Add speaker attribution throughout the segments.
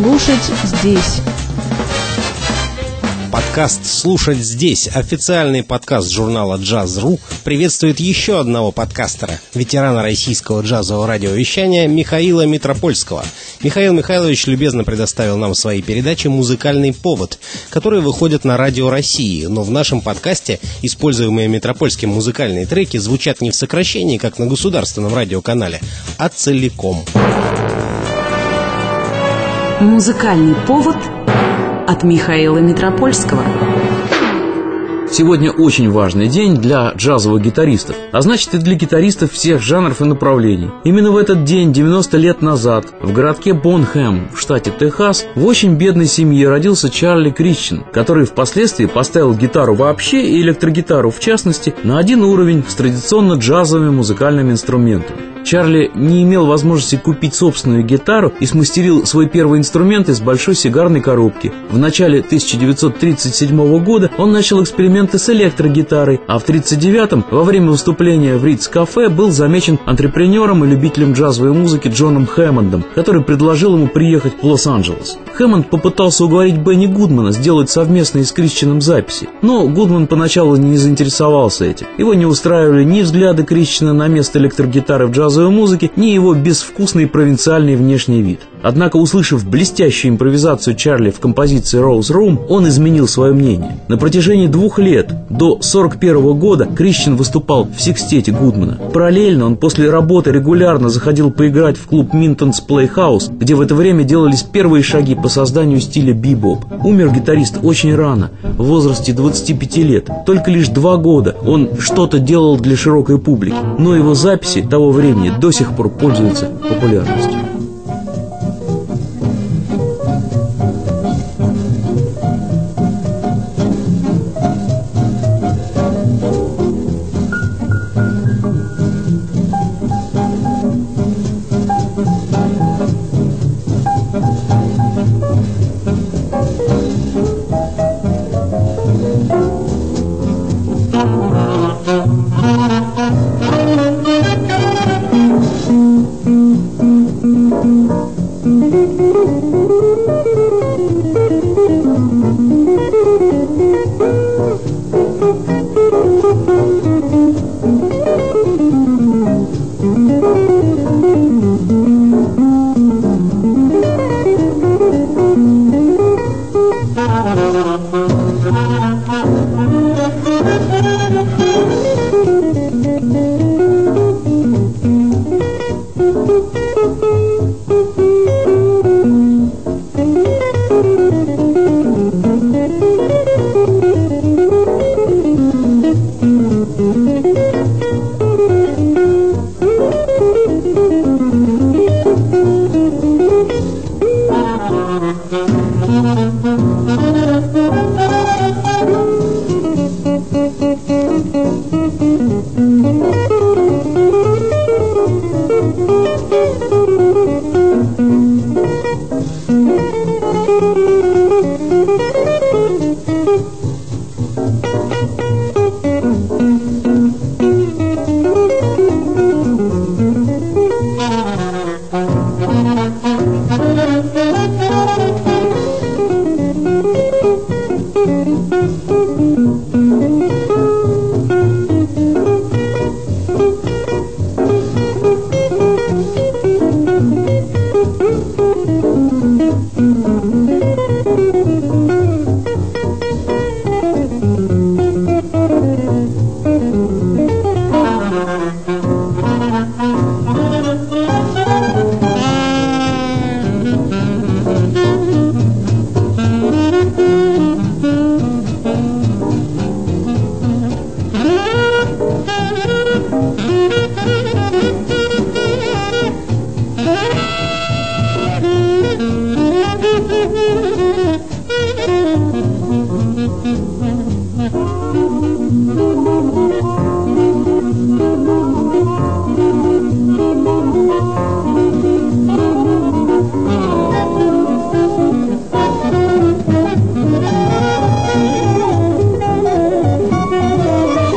Speaker 1: Слушать здесь.
Speaker 2: Подкаст «Слушать здесь», официальный подкаст журнала «Джаз.ру», приветствует еще одного подкастера, ветерана российского джазового радиовещания Михаила Митропольского. Михаил Михайлович любезно предоставил нам в своей передаче «Музыкальный повод», которые выходят на Радио России, но в нашем подкасте используемые Митропольским музыкальные треки звучат не в сокращении, как на государственном радиоканале, а целиком.
Speaker 3: «Музыкальный повод» от Михаила Митропольского.
Speaker 4: Сегодня очень важный день для джазовых гитаристов, а значит и для гитаристов всех жанров и направлений. Именно в этот день, 90 лет назад, в городке Бонхэм в штате Техас, в очень бедной семье родился Чарли Кричен, который впоследствии поставил гитару вообще и электрогитару в частности на один уровень с традиционно джазовыми музыкальными инструментами. Чарли не имел возможности купить собственную гитару и смастерил свой первый инструмент из большой сигарной коробки. В начале 1937 года он начал эксперименты с электрогитарой, а в 1939-м, во время выступления в Ритц-кафе, был замечен антрепренером и любителем джазовой музыки Джоном Хэммондом, который предложил ему приехать в Лос-Анджелес. Хэммонд попытался уговорить Бенни Гудмана сделать совместные с Криченом записи, но Гудман поначалу не заинтересовался этим. Его не устраивали ни взгляды Кричена на место электрогитары в джазовой музыки, ни его безвкусный провинциальный внешний вид. Однако, услышав блестящую импровизацию Чарли в композиции «Rose Room», он изменил свое мнение. На протяжении 2 лет, до 1941 года, Кричен выступал в секстете Гудмана. Параллельно он после работы регулярно заходил поиграть в клуб Минтон's Playhouse, где в это время делались первые шаги по созданию стиля бибоп. Умер гитарист очень рано, в возрасте 25 лет. Только лишь 2 года он что-то делал для широкой публики, но его записи того времени до сих пор пользуются популярностью.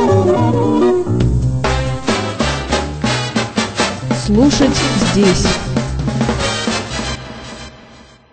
Speaker 1: Слушать здесь.